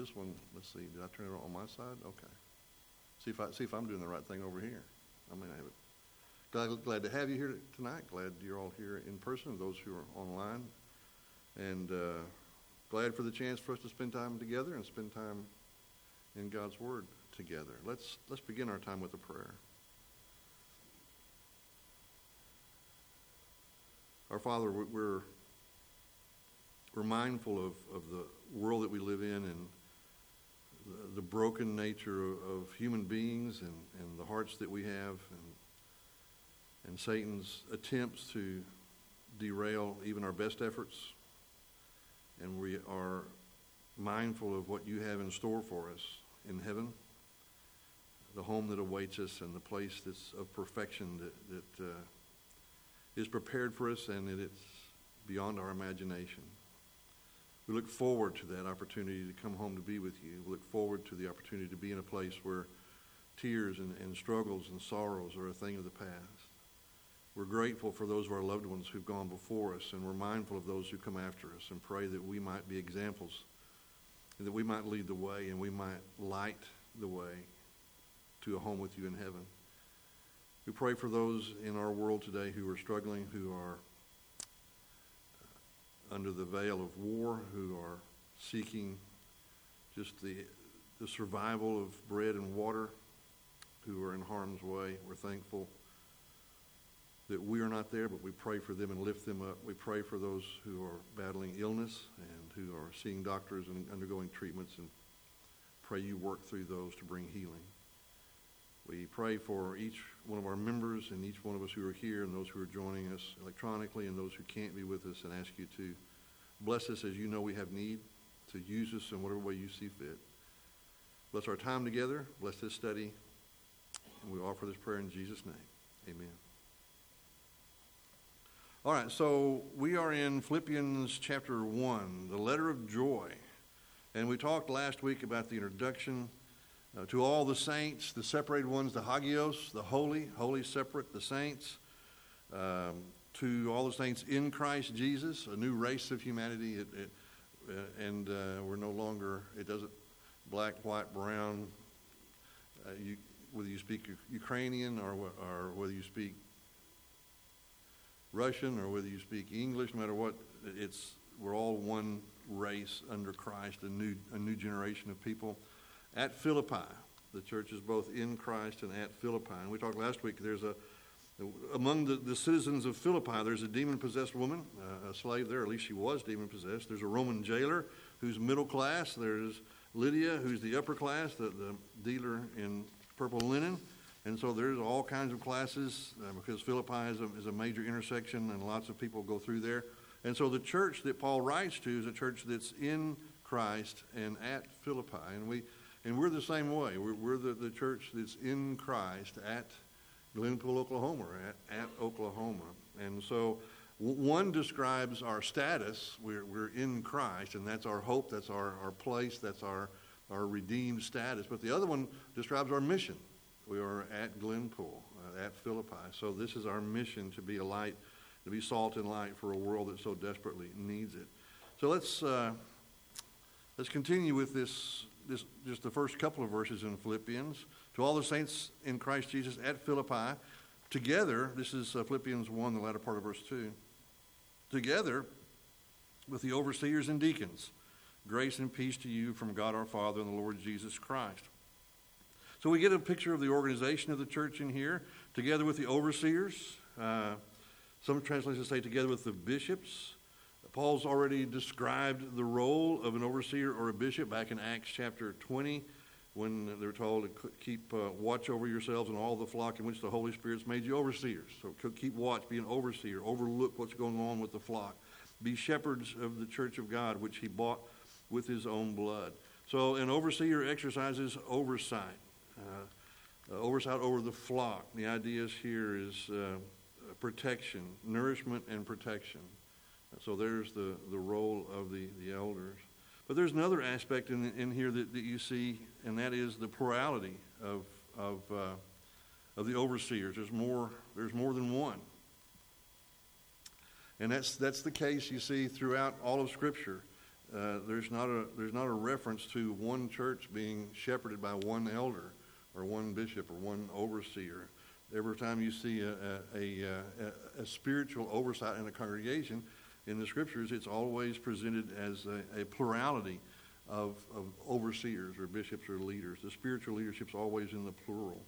this one. Let's see. Did I turn it on my side? Okay. See if I'm doing the right thing over here. I mean, I have it. Glad to have you here tonight. Glad you're all here in person, those who are online. And glad for the chance for us to spend time together and spend time in God's Word together. Let's begin our time with a prayer. Our Father, we're mindful of the world that we live in and the broken nature of human beings and the hearts that we have and Satan's attempts to derail even our best efforts. And we are mindful of what you have in store for us in heaven, the home that awaits us and the place that's of perfection that is prepared for us, and it's beyond our imagination. We look forward to that opportunity to come home to be with you. We look forward to the opportunity to be in a place where tears and struggles and sorrows are a thing of the past. We're grateful for those of our loved ones who've gone before us, and we're mindful of those who come after us, and pray that we might be examples, and that we might lead the way, and we might light the way to a home with you in heaven. We pray for those in our world today who are struggling, who are under the veil of war, who are seeking just the survival of bread and water, who are in harm's way. We're thankful that we are not there, but we pray for them and lift them up. We pray for those who are battling illness and who are seeing doctors and undergoing treatments, and pray you work through those to bring healing. We pray for each one of our members and each one of us who are here and those who are joining us electronically and those who can't be with us, and ask you to bless us as you know we have need, to use us in whatever way you see fit. Bless our time together. Bless this study. And we offer this prayer in Jesus' name. Amen. All right, so we are in Philippians chapter 1, the letter of joy. And we talked last week about the introduction to all the saints, the separated ones, the hagios, the holy separate, the saints, to all the saints in Christ Jesus, a new race of humanity, and we're no longer, it doesn't, black, white, brown, whether you speak Ukrainian or whether you speak Russian or whether you speak English, no matter what, we're all one race under Christ, a new generation of people. At Philippi, the church is both in Christ and at Philippi. And we talked last week, among the citizens of Philippi, there's a demon-possessed woman, a slave there, at least she was demon-possessed. There's a Roman jailer who's middle class. There's Lydia, who's the upper class, the dealer in purple linen. And so there's all kinds of classes because Philippi is a major intersection and lots of people go through there. And so the church that Paul writes to is a church that's in Christ and at Philippi. And we're the same way. We're the church that's in Christ at Glenpool, Oklahoma, or at Oklahoma. And so one describes our status. We're in Christ, and that's our hope, that's our place, that's our redeemed status. But the other one describes our mission. We are at Glenpool, at Philippi. So this is our mission, to be a light, to be salt and light for a world that so desperately needs it. So let's continue with this just the first couple of verses in Philippians. To all the saints in Christ Jesus at Philippi, together, this is Philippians 1, the latter part of verse 2, together with the overseers and deacons, grace and peace to you from God our Father and the Lord Jesus Christ. So we get a picture of the organization of the church in here, together with the overseers. Some translations say together with the bishops. Paul's already described the role of an overseer or a bishop back in Acts chapter 20, when they're told to keep watch over yourselves and all the flock in which the Holy Spirit's made you overseers. So keep watch, be an overseer, overlook what's going on with the flock. Be shepherds of the church of God, which he bought with his own blood. So an overseer exercises oversight, oversight over the flock. The idea here is protection, nourishment and protection. So there's the role of the elders. But there's another aspect in here that you see, and that is the plurality of the overseers. There's more than one. And that's the case you see throughout all of Scripture. there's not a reference to one church being shepherded by one elder or one bishop or one overseer. Every time you see a spiritual oversight in a congregation in the Scriptures, it's always presented as a plurality of overseers or bishops or leaders. The spiritual leadership's always in the plural.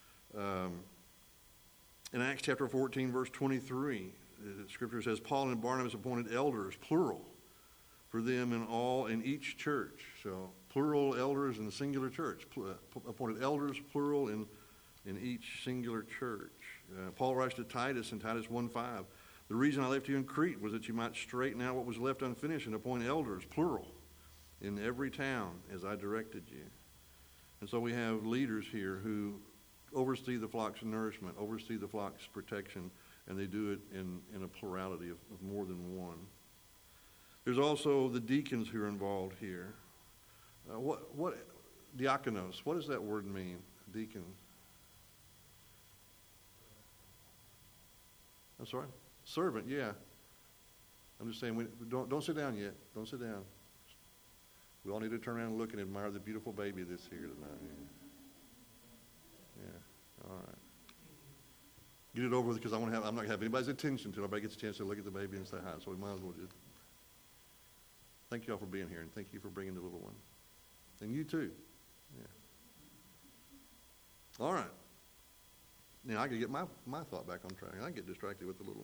In Acts chapter 14, verse 23, the Scripture says, Paul and Barnabas appointed elders, plural, for them in each church. So plural elders in the singular church. Appointed elders, plural, in each singular church. Paul writes to Titus in Titus 1:5, the reason I left you in Crete was that you might straighten out what was left unfinished and appoint elders, plural, in every town as I directed you. And so we have leaders here who oversee the flock's nourishment, oversee the flock's protection, and they do it in a plurality of more than one. There's also the deacons who are involved here. What diakonos, what does that word mean, deacon? I'm sorry? Servant, yeah. I'm just saying, don't sit down yet. Don't sit down. We all need to turn around and look and admire the beautiful baby that's here tonight. Yeah, all right. Get it over with because I'm not going to have anybody's attention until everybody gets a chance to look at the baby and say hi. So we might as well just thank you all for being here, and thank you for bringing the little one. And you too. Yeah. All right. Now I can get my thought back on track. I get distracted with the little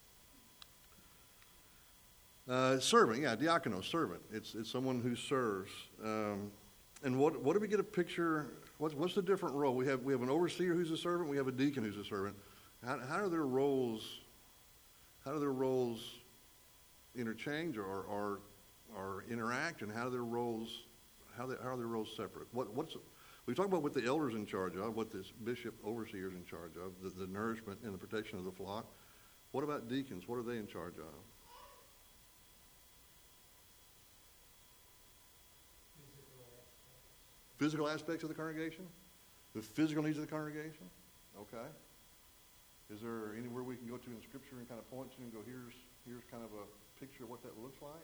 ones. Servant, yeah, diakonos, servant. It's someone who serves. And what do we get a picture? What's the different role? We have an overseer who's a servant. We have a deacon who's a servant. How do their roles? How do their roles interchange or interact? And how are their roles separate? We talk about what the elders in charge of, what this bishop overseer is in charge of, the nourishment and the protection of the flock. What about deacons? What are they in charge of? Physical aspects of the congregation? The physical needs of the congregation? Okay. Is there anywhere we can go to in Scripture and kind of point to and go, here's kind of a picture of what that looks like?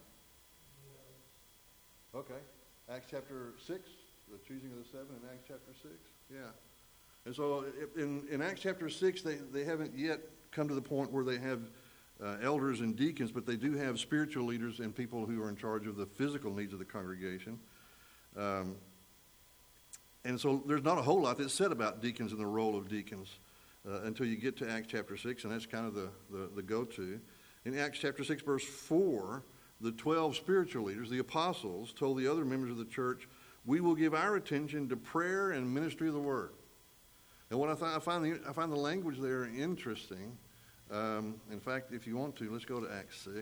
Okay. Acts chapter 6, the choosing of the seven in Acts chapter 6. Yeah. And so in Acts chapter 6, they haven't yet come to the point where they have elders and deacons, but they do have spiritual leaders and people who are in charge of the physical needs of the congregation. And so there's not a whole lot that's said about deacons and the role of deacons until you get to Acts chapter 6, and that's kind of the go-to. In Acts chapter 6, verse 4, the 12 spiritual leaders, the apostles, told the other members of the church, we will give our attention to prayer and ministry of the word. And what I find the language there interesting. In fact, if you want to, let's go to Acts 6.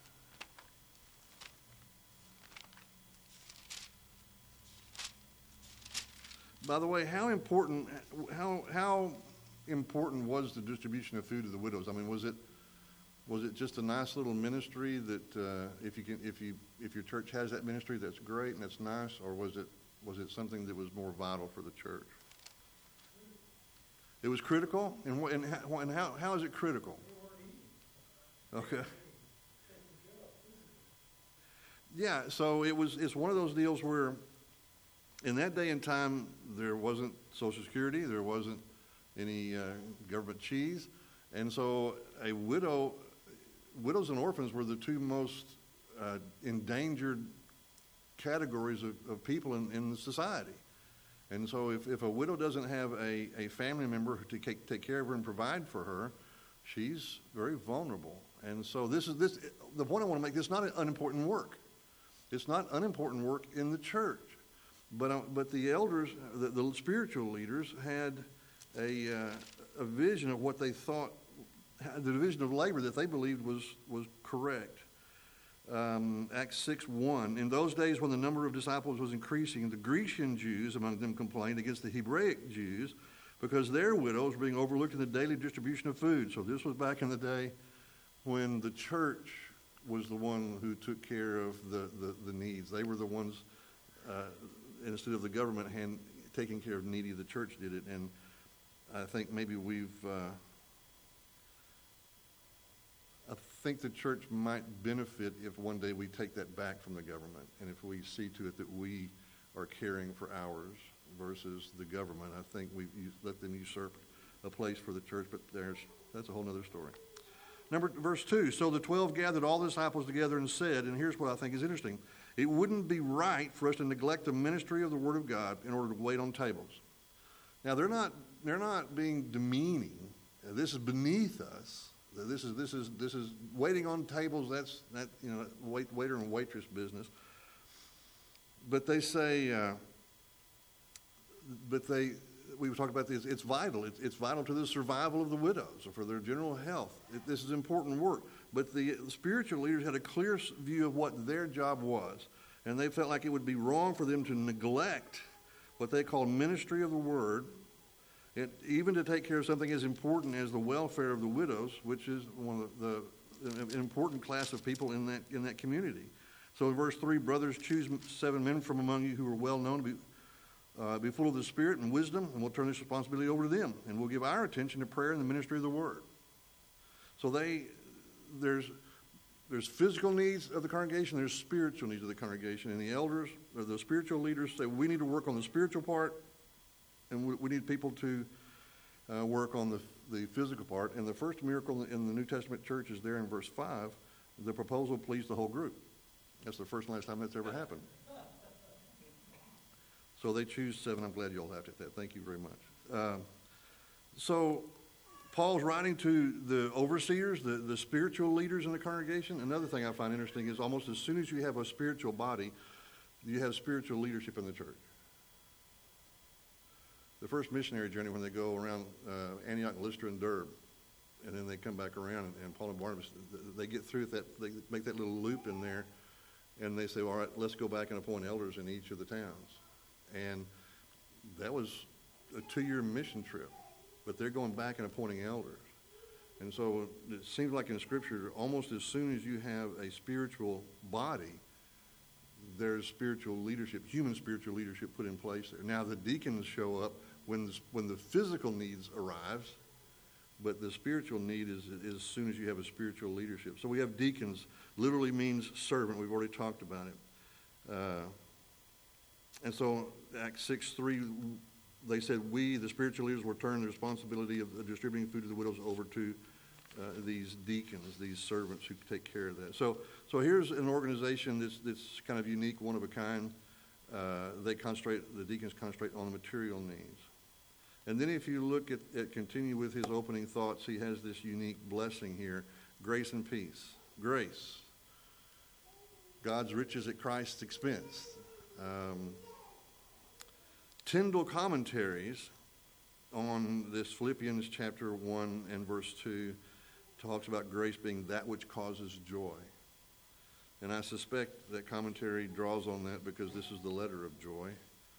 By the way, how important was the distribution of food to the widows? I mean, was it just a nice little ministry that if your church has that ministry, that's great and that's nice, or was it something that was more vital for the church? It was critical, and how is it critical? Okay. Yeah, so it's one of those deals where in that day and time there wasn't Social Security, there wasn't any government cheese, and so widows and orphans were the two most endangered categories of people in the society. And so if a widow doesn't have a family member to take care of her and provide for her, she's very vulnerable. And so the point I want to make, this is not an unimportant work. It's not unimportant work in the church. But the elders, the spiritual leaders, had a vision of what they thought, the division of labor that they believed was correct. Acts 6:1. In those days when the number of disciples was increasing, the Grecian Jews among them complained against the Hebraic Jews because their widows were being overlooked in the daily distribution of food. So this was back in the day when the church was the one who took care of the needs. They were the ones, instead of the government taking care of the needy, the church did it. And I think maybe think the church might benefit if one day we take that back from the government, and if we see to it that we are caring for ours versus the government. I think we let them usurp a place for the church, but that's a whole other story. Verse 2, so the 12 gathered all the disciples together and said, and here's what I think is interesting, it wouldn't be right for us to neglect the ministry of the Word of God in order to wait on tables. Now, they're not being demeaning. This is beneath us. This is waiting on tables. That's waiter and waitress business. But they say, we talked about this. It's vital. It's vital to the survival of the widows or for their general health. This is important work. But the spiritual leaders had a clear view of what their job was, and they felt like it would be wrong for them to neglect what they called ministry of the Word, even to take care of something as important as the welfare of the widows, which is one of an important class of people in that community. So in verse 3, brothers, choose 7 men from among you who are well known to be full of the Spirit and wisdom, and we'll turn this responsibility over to them, and we'll give our attention to prayer and the ministry of the Word. So there's physical needs of the congregation, there's spiritual needs of the congregation, and the elders, or the spiritual leaders, say we need to work on the spiritual part, and we need people to work on the physical part. And the first miracle in the New Testament church is there in verse 5. The proposal pleased the whole group. That's the first and last time that's ever happened. So they choose 7. I'm glad you all laughed at that. Thank you very much. So Paul's writing to the overseers, the spiritual leaders in the congregation. Another thing I find interesting is almost as soon as you have a spiritual body, you have spiritual leadership in the church. The first missionary journey, when they go around Antioch, Lystra, and Derbe, and then they come back around, and Paul and Barnabas, they get through that, they make that little loop in there, and they say, all right, let's go back and appoint elders in each of the towns. And that was a 2-year mission trip, but they're going back and appointing elders. And so it seems like in Scripture, almost as soon as you have a spiritual body, there's spiritual leadership, human spiritual leadership put in place there. Now the deacons show up when the physical needs arrives, but the spiritual need is as soon as you have a spiritual leadership. So we have deacons, literally means servant. We've already talked about it. And so Acts 6:3, they said we, the spiritual leaders, will turn the responsibility of distributing food to the widows over to these deacons, these servants who take care of that. So here's an organization that's kind of unique, one of a kind. The deacons concentrate on the material needs. And then if you look at continue with his opening thoughts, he has this unique blessing here, grace and peace. Grace, God's riches at Christ's expense. Tyndale commentaries on this Philippians chapter 1 and verse 2 talks about grace being that which causes joy. And I suspect that commentary draws on that because this is the letter of joy.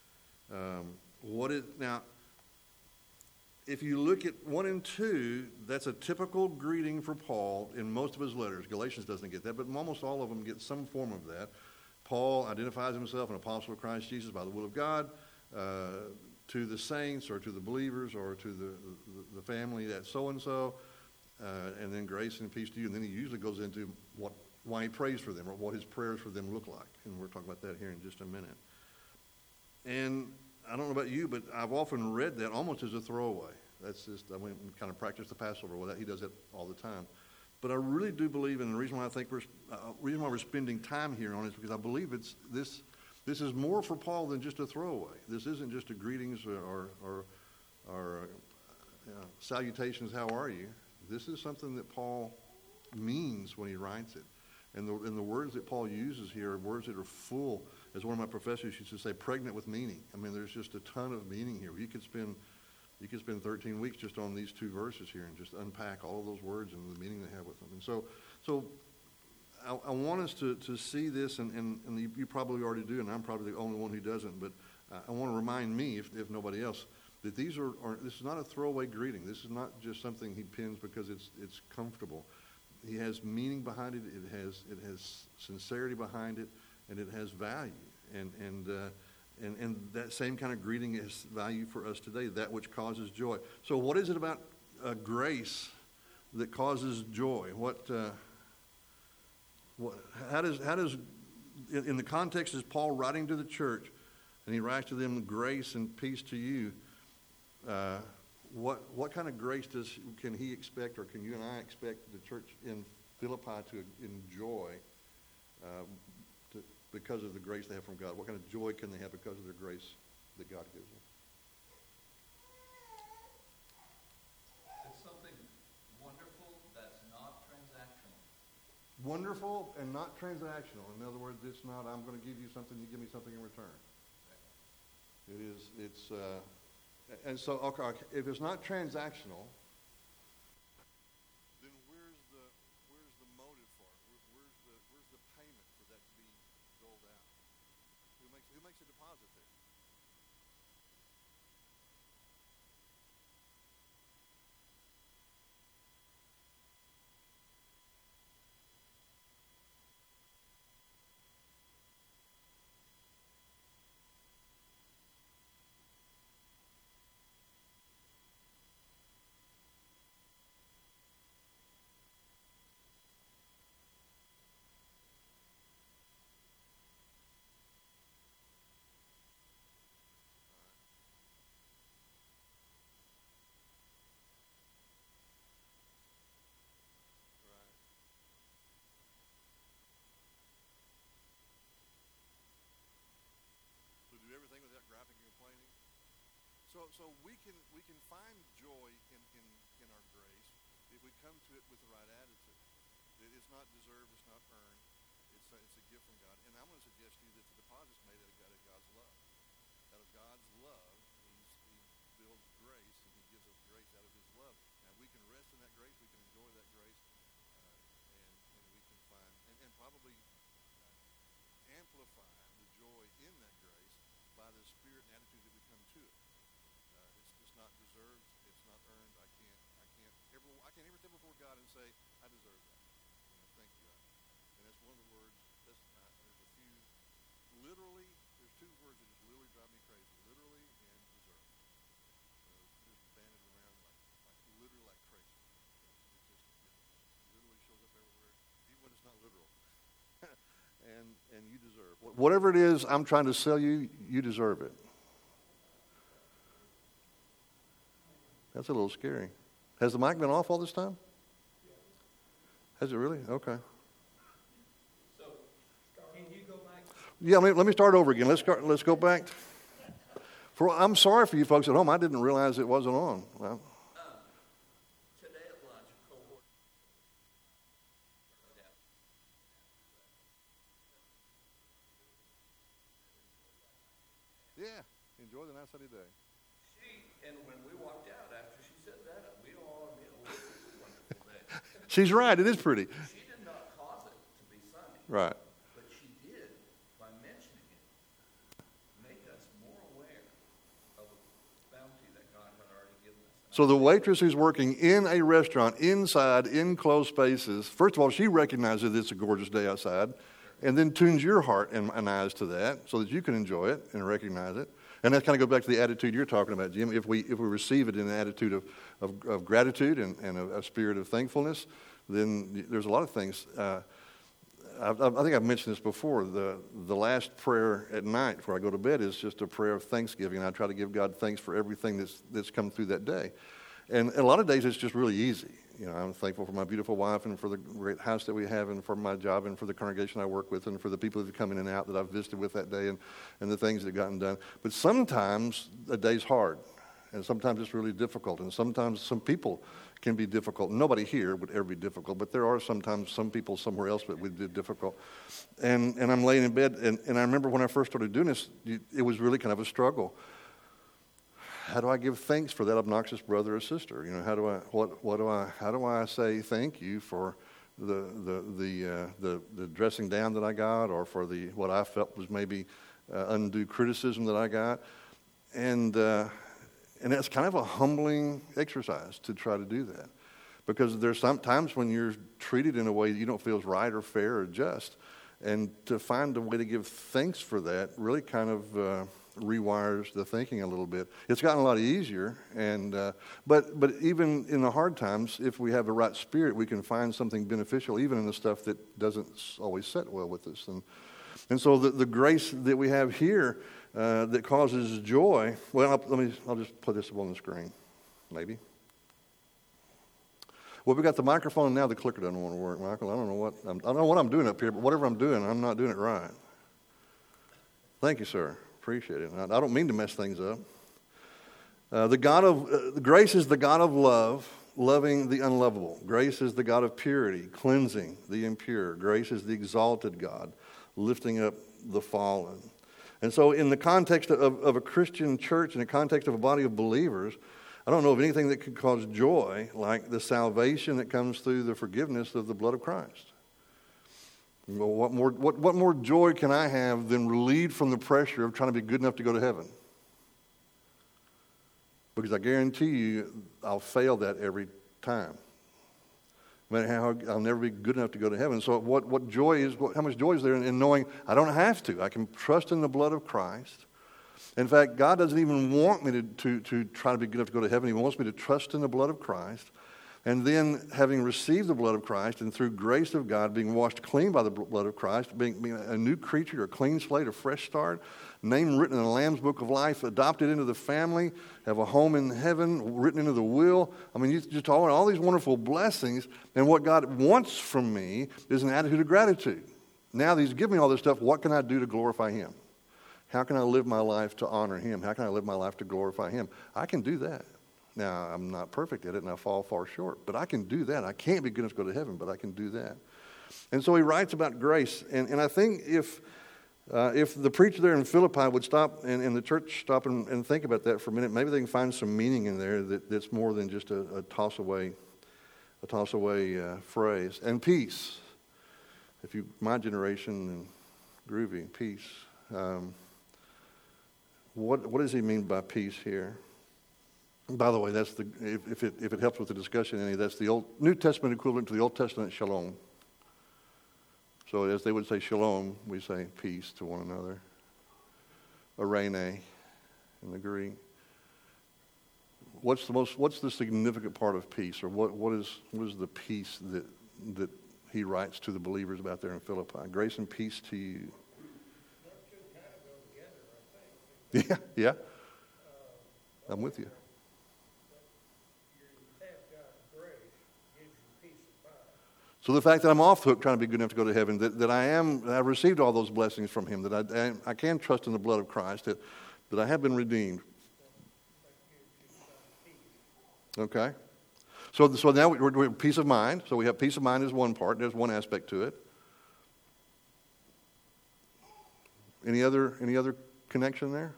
Now, if you look at 1 and 2, that's a typical greeting for Paul in most of his letters. Galatians doesn't get that, but almost all of them get some form of that. Paul identifies himself an apostle of Christ Jesus by the will of God to the saints or to the believers or to the family, that's so-and-so, and then grace and peace to you. And then he usually goes into why he prays for them or what his prayers for them look like. And we're talking about that here in just a minute. And I don't know about you, but I've often read that almost as a throwaway. That's just, I went and kind of practiced the Passover with that. He does that all the time. But I really do believe, and the reason why I think reason why we're spending time here on it is because I believe this is more for Paul than just a throwaway. This isn't just a greetings or salutations, how are you? This is something that Paul means when he writes it. And the words that Paul uses here are words that are full, as one of my professors used to say, pregnant with meaning. I mean, there's just a ton of meaning here. You could spend 13 weeks just on these 2 verses here and just unpack all of those words and the meaning they have with them. And so I want us to see this, and you probably already do, and I'm probably the only one who doesn't, but I want to remind me, if nobody else, that this is not a throwaway greeting. This is not just something he pins because it's comfortable. He has meaning behind it. It has sincerity behind it, and it has value. And that same kind of greeting is value for us today, that which causes joy. So what is it about grace that causes joy? How does in the context is Paul writing to the church, and he writes to them, grace and peace to you. What kind of grace can he expect, or can you and I expect the church in Philippi to enjoy because of the grace they have from God? What kind of joy can they have because of their grace that God gives them? It's something wonderful that's not transactional. Wonderful and not transactional. In other words, it's not, I'm going to give you something, you give me something in return. And so, okay, if it's not transactional, then where's the motive for it? Where's the payment for that to be doled out? Who makes a deposit there? Everything without griping and complaining. So we can find joy in our grace if we come to it with the right attitude. It's not deserved, it's not earned, it's a gift from God. And I'm going to suggest to you that the deposit's made out of God's love. Out of God's love, He builds grace, and He gives us grace out of His love. And we can rest in that grace, we can enjoy that grace, and we can find and probably amplify the joy in that grace by the spirit and attitude that we come to it. It's not deserved. It's not earned. I can't ever stand before God and say, I deserve that. Thank you, God. And that's one of the words. There's a few. Literally, there's two words that just literally drive me crazy. Literally and deserve. Just banded around literally like crazy. It literally shows up everywhere, even when it's not literal. And you deserve. Whatever it is I'm trying to sell you, you deserve it. That's a little scary. Has the mic been off all this time? Has it really? Okay. So, can you go back? Yeah, let me start over again. Let's go back. I'm sorry for you folks at home. I didn't realize it wasn't on. Well, Today at lunch, cohort. yeah, enjoy the nice sunny day. And when we walked out after she said that, we all admit, oh, this is a wonderful day. She's right. It is pretty. She did not cause it to be sunny. Right. But she did, by mentioning it, make us more aware of the bounty that God had already given us. So the waitress who's working in a restaurant, inside, in closed spaces, first of all, she recognizes it's a gorgeous day outside, and then tunes your heart and eyes to that so that you can enjoy it and recognize it. And that kind of goes back to the attitude you're talking about, Jim. If we receive it in an attitude of gratitude and a spirit of thankfulness, then there's a lot of things. I think I've mentioned this before. The last prayer at night before I go to bed is just a prayer of thanksgiving. I try to give God thanks for everything that's come through that day. And a lot of days it's just really easy. I'm thankful for my beautiful wife and for the great house that we have and for my job and for the congregation I work with and for the people that come in and out that I've visited with that day and the things that have gotten done. But sometimes a day's hard, and sometimes it's really difficult, and sometimes some people can be difficult. Nobody here would ever be difficult, but there are sometimes some people somewhere else that would be difficult. And I'm laying in bed, and I remember when I first started doing this, it was really kind of a struggle. How do I give thanks for that obnoxious brother or sister? How do I say thank you for the dressing down that I got, or for what I felt was maybe undue criticism that I got, and that's kind of a humbling exercise to try to do that, because there's some times when you're treated in a way that you don't feel is right or fair or just, and to find a way to give thanks for that really kind of rewires the thinking a little bit. It's gotten a lot easier, and but even in the hard times, if we have the right spirit, we can find something beneficial, even in the stuff that doesn't always sit well with us. And so the grace that we have here that causes joy. Well, I'll just put this up on the screen, maybe. Well, we got the microphone now. The clicker doesn't want to work, Michael. I don't know what I'm doing up here, but whatever I'm doing, I'm not doing it right. Thank you, sir. Appreciate it. I don't mean to mess things up. Grace is the God of love, loving the unlovable. Grace is the God of purity, cleansing the impure. Grace is the exalted God, lifting up the fallen. And so in the context of a Christian church, in the context of a body of believers, I don't know of anything that could cause joy like the salvation that comes through the forgiveness of the blood of Christ. Well, what more joy can I have than relieved from the pressure of trying to be good enough to go to heaven? Because I guarantee you I'll fail that every time. No matter how I'll never be good enough to go to heaven. So what joy is, how much joy is there in knowing I don't have to. I can trust in the blood of Christ. In fact, God doesn't even want me to try to be good enough to go to heaven. He wants me to trust in the blood of Christ. And then, having received the blood of Christ and through grace of God, being washed clean by the blood of Christ, being a new creature, a clean slate, a fresh start, name written in the Lamb's Book of Life, adopted into the family, have a home in heaven, written into the will. I mean, you just all these wonderful blessings. And what God wants from me is an attitude of gratitude. Now that He's given me all this stuff, what can I do to glorify Him? How can I live my life to honor Him? How can I live my life to glorify Him? I can do that. Now, I'm not perfect at it, and I fall far short. But I can do that. I can't be good enough to go to heaven, but I can do that. And so he writes about grace. And I think if the preacher there in Philippi would stop and the church stop and think about that for a minute, maybe they can find some meaning in there that's more than just a toss-away phrase. And peace. My generation and groovy, peace. What does he mean by peace here? By the way, that's if it helps with the discussion any, that's the New Testament equivalent to the Old Testament shalom. So as they would say shalom, we say peace to one another. Eirene in the Greek. What's the significant part of peace, or what is the peace that he writes to the believers about there in Philippi? Grace and peace to you. Yeah. I'm with you. So the fact that I'm off the hook trying to be good enough to go to heaven, that I've received all those blessings from Him, that I can trust in the blood of Christ, that I have been redeemed. Okay. So now we're peace of mind. So we have peace of mind as one part. There's one aspect to it. Any other connection there?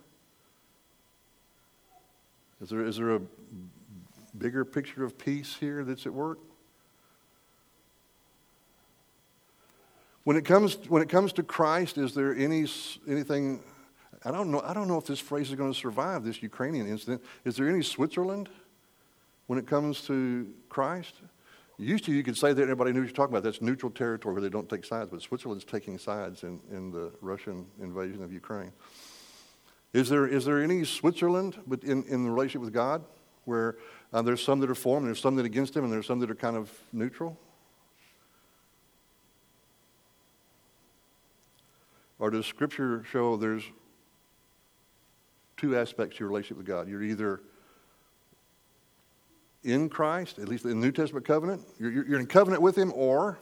Is there a bigger picture of peace here that's at work? When it comes to Christ, is there anything? I don't know if this phrase is going to survive this Ukrainian incident. Is there any Switzerland when it comes to Christ? Used to, you could say that everybody knew what you're talking about. That's neutral territory where they don't take sides. But Switzerland's taking sides in the Russian invasion of Ukraine. Is there any Switzerland in the relationship with God where there's some that are for Him, and there's some that are against Him, and there's some that are kind of neutral? Or does Scripture show there's two aspects to your relationship with God? You're either in Christ, at least in the New Testament covenant, you're in covenant with Him, or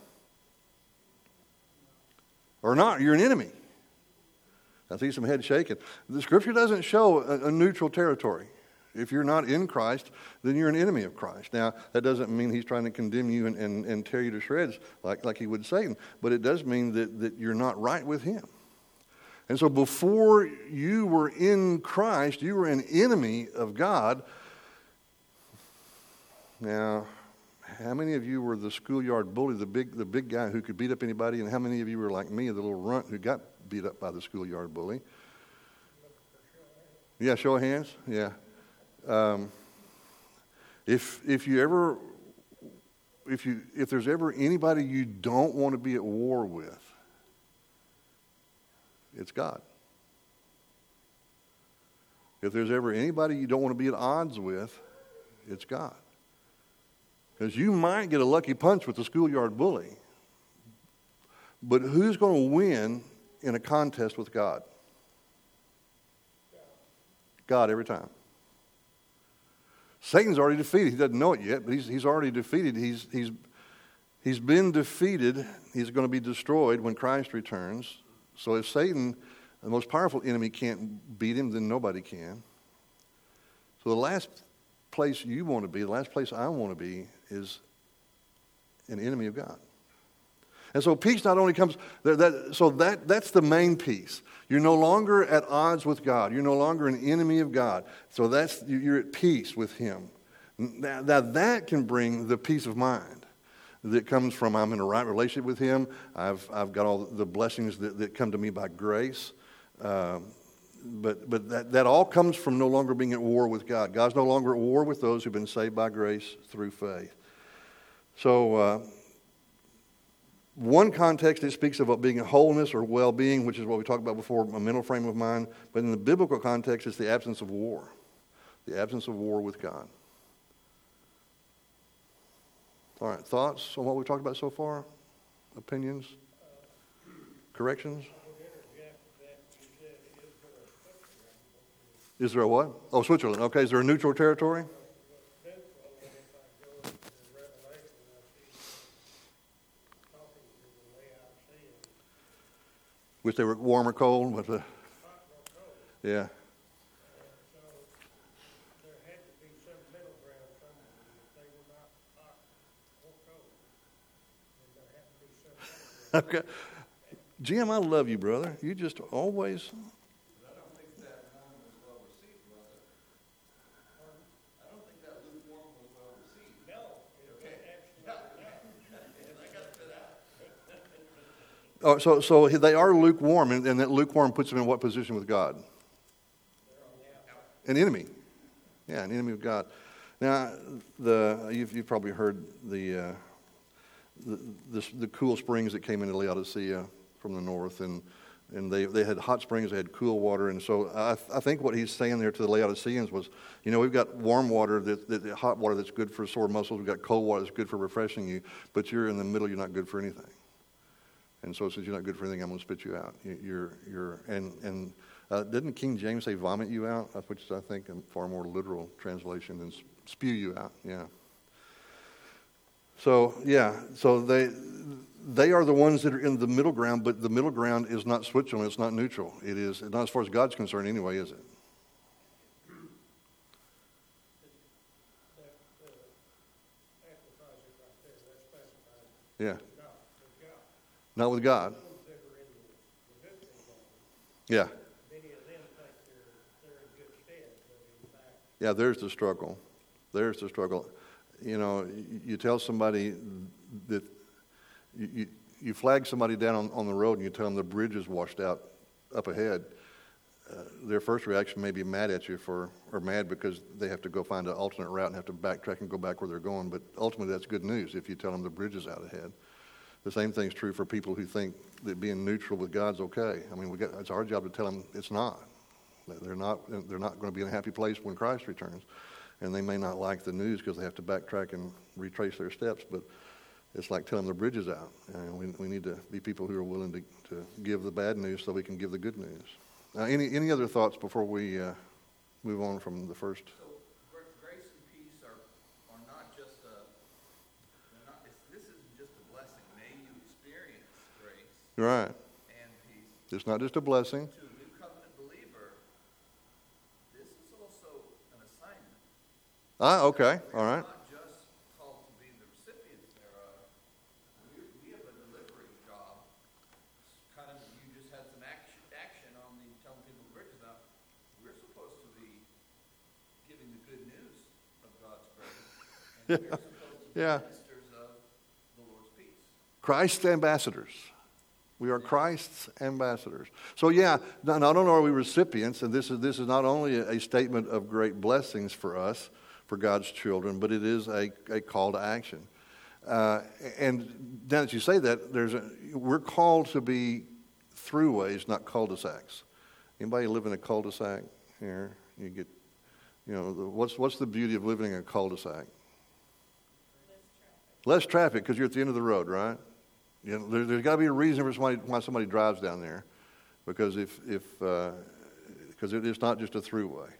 not. You're an enemy. I see some head shaking. The Scripture doesn't show a neutral territory. If you're not in Christ, then you're an enemy of Christ. Now, that doesn't mean He's trying to condemn you and tear you to shreds like He would Satan, but it does mean that you're not right with Him. And so before you were in Christ, you were an enemy of God. Now, how many of you were the schoolyard bully, the big guy who could beat up anybody, and how many of you were like me, the little runt who got beat up by the schoolyard bully? Yeah, show of hands. Yeah. If there's ever anybody you don't want to be at war with, it's God. If there's ever anybody you don't want to be at odds with, it's God. Because you might get a lucky punch with the schoolyard bully, but who's going to win in a contest with God? God every time. Satan's already defeated. He doesn't know it yet, but he's already defeated. He's been defeated. He's going to be destroyed when Christ returns. So if Satan, the most powerful enemy, can't beat him, then nobody can. So the last place you want to be, the last place I want to be, is an enemy of God. And so peace not only comes, that's the main peace. You're no longer at odds with God. You're no longer an enemy of God. So you're at peace with Him. Now that can bring the peace of mind that comes from I'm in a right relationship with Him. I've got all the blessings that come to me by grace. But that all comes from no longer being at war with God. God's no longer at war with those who've been saved by grace through faith. So one context, it speaks about being a wholeness or well-being, which is what we talked about before, a mental frame of mind. But in the biblical context, it's the absence of war. The absence of war with God. All right, thoughts on what we've talked about so far? Opinions? Corrections? Is there a what? Oh, Switzerland. Okay, is there a neutral territory? Wish they were warm or cold, but yeah. Okay. Jim, I love you, brother. You just always. I don't think that one was well received, was it? I don't think that lukewarm was well received. No. Okay. I got to fit out. Oh, so they are lukewarm, and that lukewarm puts them in what position with God? An enemy. Yeah, an enemy of God. Now, you've probably heard the cool springs that came into Laodicea from the north, and they had hot springs, they had cool water, and so I think what he's saying there to the Laodiceans was, we've got warm water, that hot water that's good for sore muscles, we've got cold water that's good for refreshing you, but you're in the middle, you're not good for anything. And so since you're not good for anything, I'm going to spit you out. Didn't King James say vomit you out? Which is, I think, a far more literal translation than spew you out. Yeah. So they are the ones that are in the middle ground, but the middle ground is not Switzerland. It's not neutral. It is not as far as God's concerned anyway, is it? Yeah. Not with God. Yeah. Yeah, there's the struggle. There's the struggle. You tell somebody that you flag somebody down on the road and you tell them the bridge is washed out up ahead. Their first reaction may be mad at you or mad because they have to go find an alternate route and have to backtrack and go back where they're going. But ultimately, that's good news if you tell them the bridge is out ahead. The same thing's true for people who think that being neutral with God's okay. I mean, it's our job to tell them it's not. They're not going to be in a happy place when Christ returns. And they may not like the news because they have to backtrack and retrace their steps, but it's like telling them the bridge is out. And we need to be people who are willing to give the bad news so we can give the good news. Any other thoughts before we move on from the first? So grace and peace are not just this isn't just a blessing. May you experience grace right. and peace. It's not just a blessing. To a new covenant believer, this is also an assignment. Okay. All right. We're not just called to be the recipients thereof. We have a delivery job. Kind of, you just had some action on the telling people the bridge is out. We're supposed to be giving the good news of God's grace. And we're supposed to be ministers of the Lord's peace. Christ's ambassadors. We are Christ's ambassadors. So not only are we recipients, and this is not only a statement of great blessings for us, for God's children, but it is a call to action. And now that you say that, we're called to be throughways, not cul-de-sacs. Anybody live in a cul-de-sac here? You get, what's the beauty of living in a cul-de-sac? Less traffic because you're at the end of the road, right? There's got to be a reason for why somebody drives down there, because because it's not just a throughway.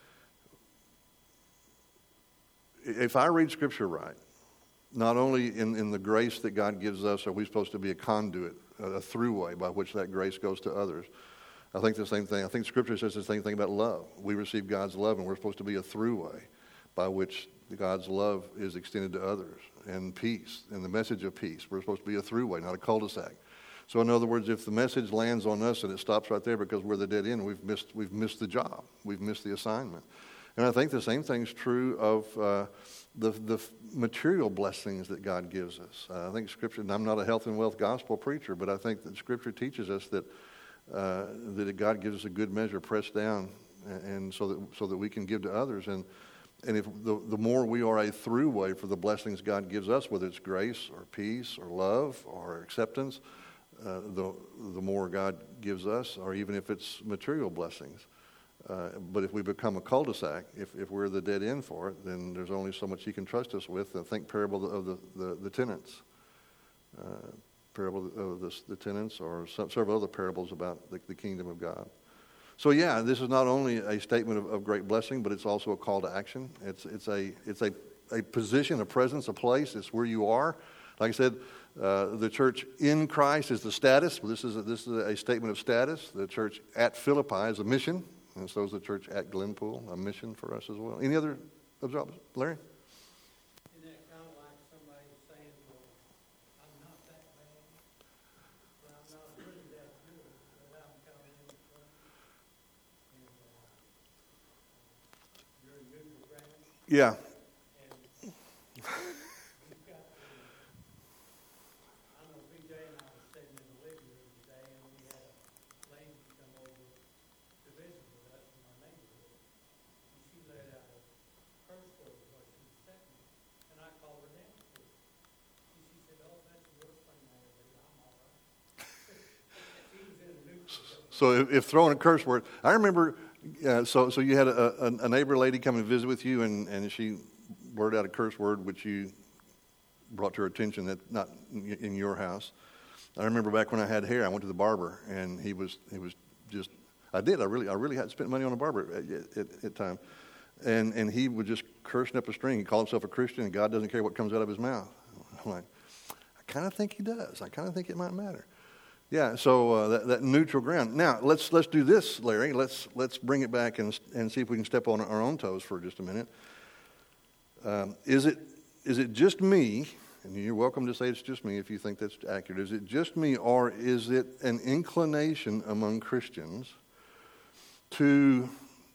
If I read Scripture right, not only in the grace that God gives us are we supposed to be a conduit, a throughway by which that grace goes to others. I think the same thing. I think Scripture says the same thing about love. We receive God's love, and we're supposed to be a throughway by which God's love is extended to others. And peace, and the message of peace. We're supposed to be a throughway, not a cul-de-sac. So in other words, if the message lands on us and it stops right there because we're the dead end, we've missed the job. We've missed the assignment. And I think the same thing's true of the material blessings that God gives us. I think Scripture, and I'm not a health and wealth gospel preacher, but I think that Scripture teaches us that God gives us a good measure, pressed down, and so that we can give to others. And if the more we are a throughway for the blessings God gives us, whether it's grace or peace or love or acceptance, the more God gives us, or even if it's material blessings. But if we become a cul-de-sac, if we're the dead end for it, then there's only so much He can trust us with. And think parable of the tenants. Parable of the tenants, or several other parables about the kingdom of God. So yeah, this is not only a statement of great blessing, but it's also a call to action. It's a position, a presence, a place. It's where you are. Like I said, the church in Christ is the status. This is a statement of status. The church at Philippi is a mission, and so is the church at Glenpool, a mission for us as well. Any other observations, Larry? Isn't that kind of like somebody saying, well, I'm not that bad, but I'm not really that good, but I'm coming in the front, and you're in neutral ground, Yeah. and you've got to, I know BJ and I were sitting in the living room today, and we had a lady come over to visit with us from our neighborhood, and she let out a curse word while she was sitting, and I called her down to her. She said, oh, that's the worst thing I ever did. I'm all right. She was in a neutral zone. So if throwing a curse word, I remember. So you had a neighbor lady come and visit with you, and she blurted out a curse word which you brought to her attention that not in your house. I remember back when I had hair, I went to the barber, and he was just. I really had spent money on a barber at time, and he was just cursing up a string. He called himself a Christian, and God doesn't care what comes out of his mouth. I'm like, I kind of think He does. I kind of think it might matter. Yeah, so that neutral ground. Now let's do this, Larry. Let's bring it back and see if we can step on our own toes for just a minute. Is it just me? And you're welcome to say it's just me if you think that's accurate. Is it just me, or is it an inclination among Christians to?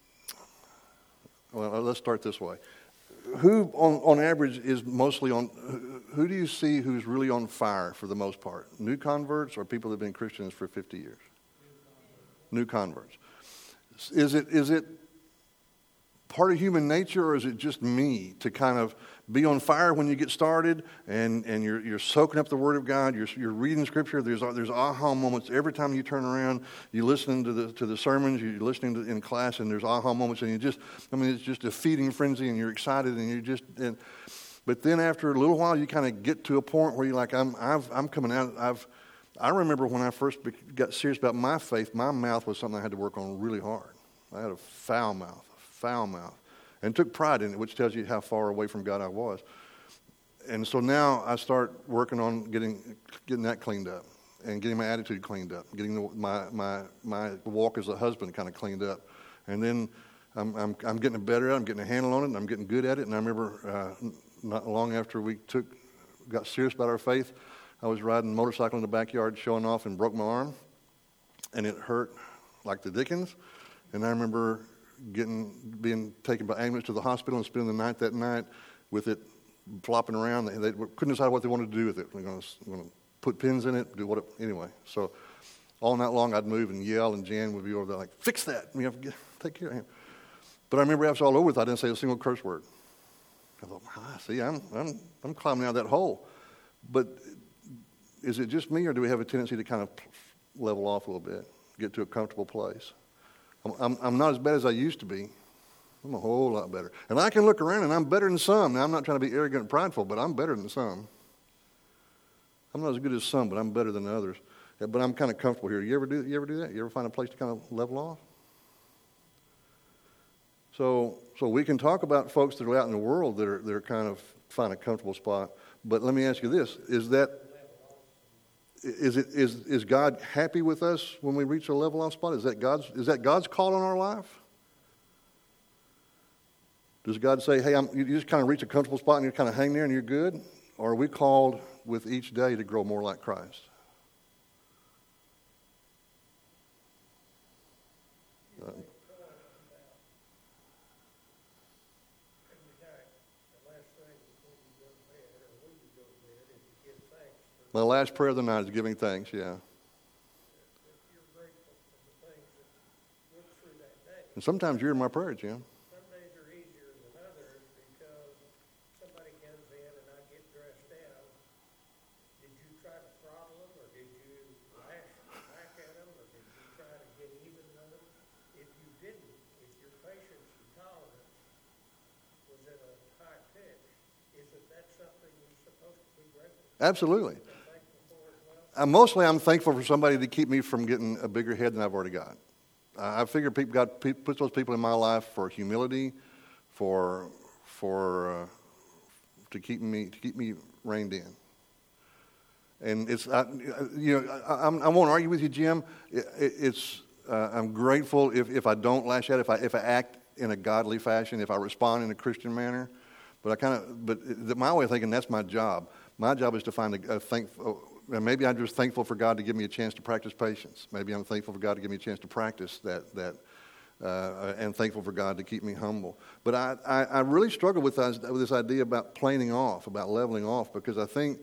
Well, let's start this way. Who, on average, is mostly on? Who do you see who's really on fire for the most part? New converts or people that have been Christians for 50 years? New converts. Is it part of human nature, or is it just me to kind of be on fire when you get started and you're soaking up the Word of God, you're reading Scripture, there's aha moments every time you turn around, you're listening to the sermons, you're listening to in class, and there's aha moments, and it's just a feeding frenzy, and you're excited, and but then after a little while, you kind of get to a point where you're like, I'm coming out. I remember when I first got serious about my faith, my mouth was something I had to work on really hard. I had a foul mouth. And took pride in it, which tells you how far away from God I was. And so now I start working on getting that cleaned up, and getting my attitude cleaned up, getting my walk as a husband kind of cleaned up. And then I'm getting better at it, I'm getting a handle on it, and I'm getting good at it. And I remember not long after we got serious about our faith, I was riding a motorcycle in the backyard showing off and broke my arm, and it hurt like the dickens. And I remember being taken by ambulance to the hospital and spending the night that night with it flopping around. They couldn't decide what they wanted to do with it. We're going to put pins in it, do what anyway. So all night long I'd move and yell, and Jan would be over there like, fix that. We have to take care of him. But I remember after all over with, I didn't say a single curse word. I thought, see, I'm climbing out of that hole. But is it just me, or do we have a tendency to kind of level off a little bit, get to a comfortable place? I'm not as bad as I used to be, I'm a whole lot better. And I can look around and I'm better than some. Now, I'm not trying to be arrogant and prideful, but I'm better than some. I'm not as good as some, but I'm better than others. Yeah, but I'm kind of comfortable here. You ever do that? You ever find a place to kind of level off? So we can talk about folks that are out in the world that are kind of find a comfortable spot. But let me ask you this: is God happy with us when we reach a level off spot? Is that God's call on our life? Does God say, "Hey, you just kind of reach a comfortable spot and you kind of hang there and you're good"? Or are we called with each day to grow more like Christ? My last prayer of the night is giving thanks, yeah. And sometimes you're in my prayer, Jim. Some days are easier than others because somebody comes in and I get dressed out. Did you try to throttle them, or did you lash back at them, or did you try to get even with them? If you didn't, if your patience and tolerance was at a high pitch, isn't that something you're supposed to be grateful for? Absolutely. Mostly I'm thankful for somebody to keep me from getting a bigger head than I've already got. I figure God puts those people in my life for humility, to keep me reined in. And I won't argue with you, Jim. I'm grateful if I don't lash out, if I act in a godly fashion, if I respond in a Christian manner. But my way of thinking, that's my job. My job is to find a thankful. Maybe I'm just thankful for God to give me a chance to practice patience. Maybe I'm thankful for God to give me a chance to practice that, and thankful for God to keep me humble. But I really struggle with this idea about planing off, about leveling off, because I think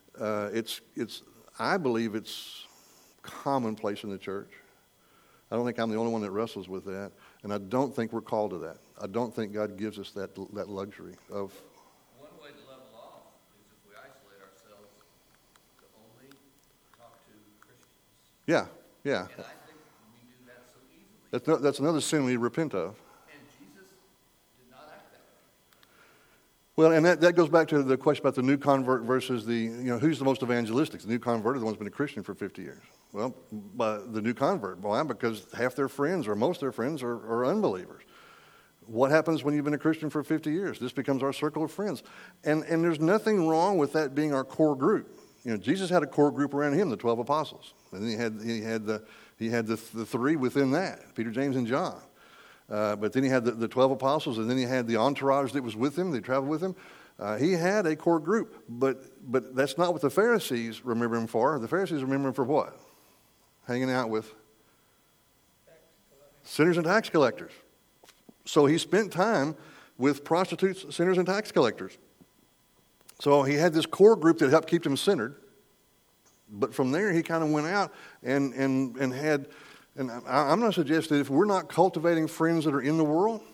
I believe it's commonplace in the church. I don't think I'm the only one that wrestles with that, and I don't think we're called to that. I don't think God gives us that luxury of. One way to level off is if we isolate ourselves to only talk to Christians. Yeah. And I think we do that so easily. That's another sin we repent of. And Jesus did not act that way. Well, and that goes back to the question about the new convert versus who's the most evangelistic? The new convert or the one's been a Christian for 50 years? Well, the new convert. Why? Because half their friends or most of their friends are unbelievers. What happens when you've been a Christian for 50 years? This becomes our circle of friends. And there's nothing wrong with that being our core group. Jesus had a core group around him, the 12 apostles. And then he had the three within that, Peter, James, and John. But then he had the 12 apostles, and then he had the entourage that was with him. They traveled with him. He had a core group, but that's not what the Pharisees remember him for. The Pharisees remember him for what? Hanging out with sinners and tax collectors. So he spent time with prostitutes, sinners, and tax collectors. So he had this core group that helped keep him centered. But from there, he kind of went out and had. And I'm going to suggest that if we're not cultivating friends that are in the world,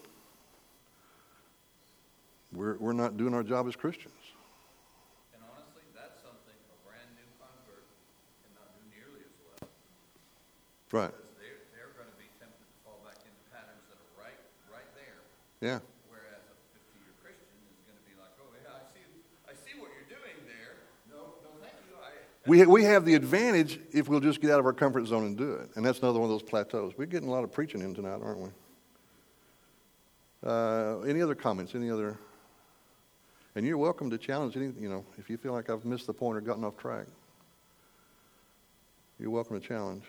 we're not doing our job as Christians. And honestly, that's something a brand new convert cannot do nearly as well. Right. Because they're going to be tempted to fall back into patterns that are right there. Yeah. Whereas a 50-year Christian is going to be like, oh, yeah, I see what you're doing there. No, thank you. We have the advantage if we'll just get out of our comfort zone and do it. And that's another one of those plateaus. We're getting a lot of preaching in tonight, aren't we? Any other comments? Any other? And you're welcome to challenge any, if you feel like I've missed the point or gotten off track. You're welcome to challenge.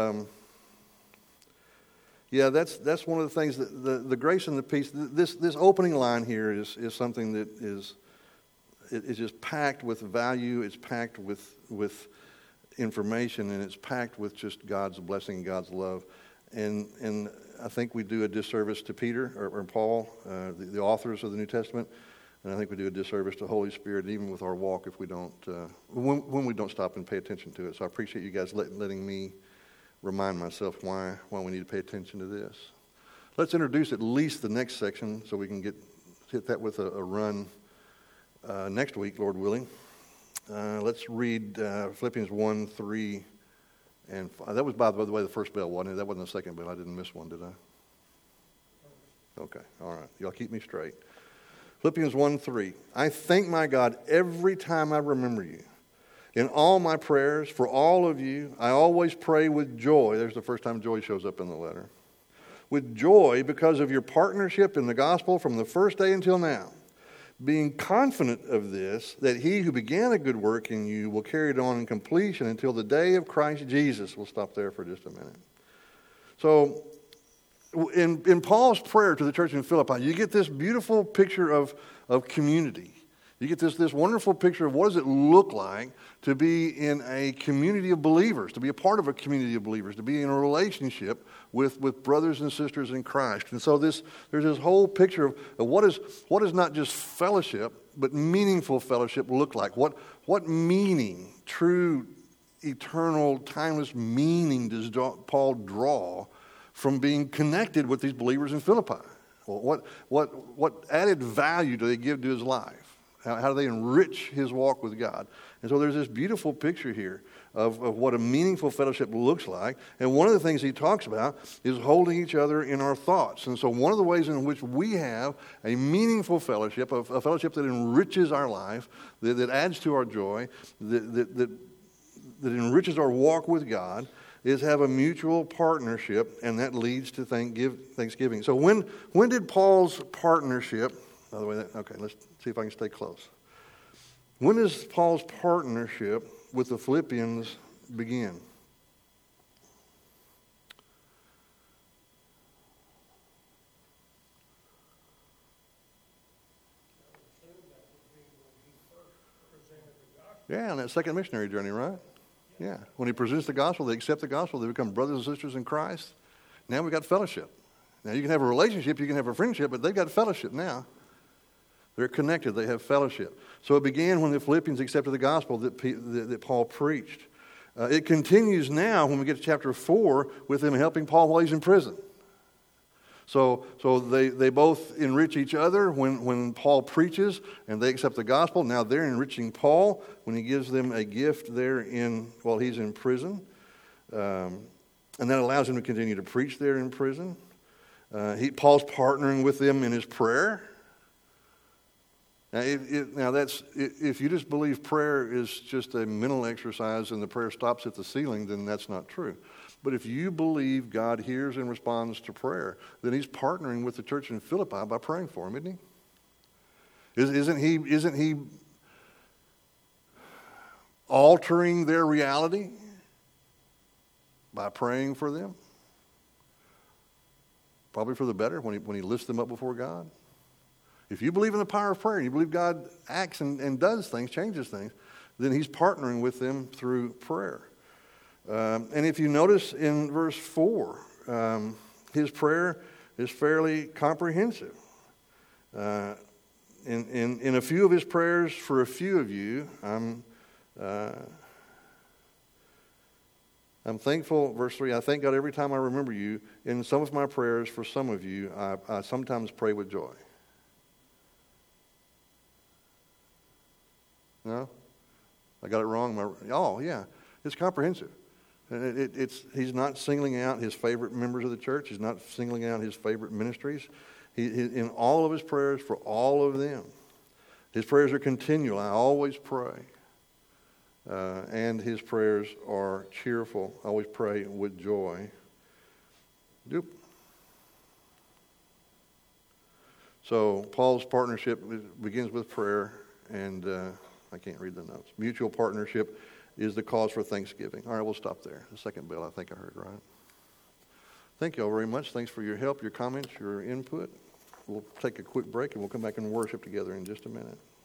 Yeah, that's one of the things that the grace and the peace. This opening line here is something that is just packed with value. It's packed with information, and it's packed with just God's blessing and God's love. And I think we do a disservice to Peter or Paul, the authors of the New Testament. And I think we do a disservice to the Holy Spirit, even with our walk, if we don't, when we don't stop and pay attention to it. So I appreciate you guys letting me remind myself why we need to pay attention to this. Let's introduce at least the next section so we can hit that with a run next week, Lord willing. Let's read Philippians 1, 3, and 5. That was, by the way, the first bell, wasn't it? That wasn't the second bell. I didn't miss one, did I? Okay, all right. Y'all keep me straight. Philippians 1:3. I thank my God every time I remember you. In all my prayers for all of you, I always pray with joy. There's the first time joy shows up in the letter. With joy because of your partnership in the gospel from the first day until now. Being confident of this, that he who began a good work in you will carry it on in completion until the day of Christ Jesus. We'll stop there for just a minute. So, in Paul's prayer to the church in Philippi, you get this beautiful picture of community. You get this wonderful picture of what does it look like to be in a community of believers, to be a part of a community of believers, to be in a relationship with brothers and sisters in Christ. And so there's this whole picture of what is not just fellowship, but meaningful fellowship look like. What meaning, true, eternal, timeless meaning does Paul draw from being connected with these believers in Philippi? Well, what added value do they give to his life? How do they enrich his walk with God? And so there's this beautiful picture here of what a meaningful fellowship looks like. And one of the things he talks about is holding each other in our thoughts. And so one of the ways in which we have a meaningful fellowship, a fellowship that enriches our life, that adds to our joy, that enriches our walk with God, is have a mutual partnership, and that leads to Thanksgiving. So when did Paul's partnership, by the way, okay, let's see if I can stay close. When does Paul's partnership with the Philippians begin? Yeah, on that second missionary journey, right? Yeah. When he presents the gospel, they accept the gospel, they become brothers and sisters in Christ. Now we've got fellowship. Now you can have a relationship, you can have a friendship, but they've got fellowship now. They're connected. They have fellowship. So it began when the Philippians accepted the gospel that Paul preached. It continues now when we get to chapter 4 with them helping Paul while he's in prison. So they both enrich each other when Paul preaches and they accept the gospel. Now they're enriching Paul when he gives them a gift there while he's in prison. And that allows him to continue to preach there in prison. Paul's partnering with them in his prayer. Now, if you just believe prayer is just a mental exercise and the prayer stops at the ceiling, then that's not true. But if you believe God hears and responds to prayer, then he's partnering with the church in Philippi by praying for them, isn't he? Isn't he altering their reality by praying for them? Probably for the better when he lifts them up before God. If you believe in the power of prayer, you believe God acts and does things, changes things, then he's partnering with them through prayer. And if you notice in verse 4, his prayer is fairly comprehensive. In a few of his prayers for a few of you, I'm thankful, verse 3, I thank God every time I remember you. In some of my prayers for some of you, I sometimes pray with joy. No? I got it wrong? Oh, yeah. It's comprehensive. He's not singling out his favorite members of the church. He's not singling out his favorite ministries. In all of his prayers for all of them, his prayers are continual. I always pray. And his prayers are cheerful. I always pray with joy. Doop. So Paul's partnership begins with prayer, and I can't read the notes. Mutual partnership is the cause for thanksgiving. All right, we'll stop there. The second bell, I think I heard right. Thank you all very much. Thanks for your help, your comments, your input. We'll take a quick break, and we'll come back and worship together in just a minute.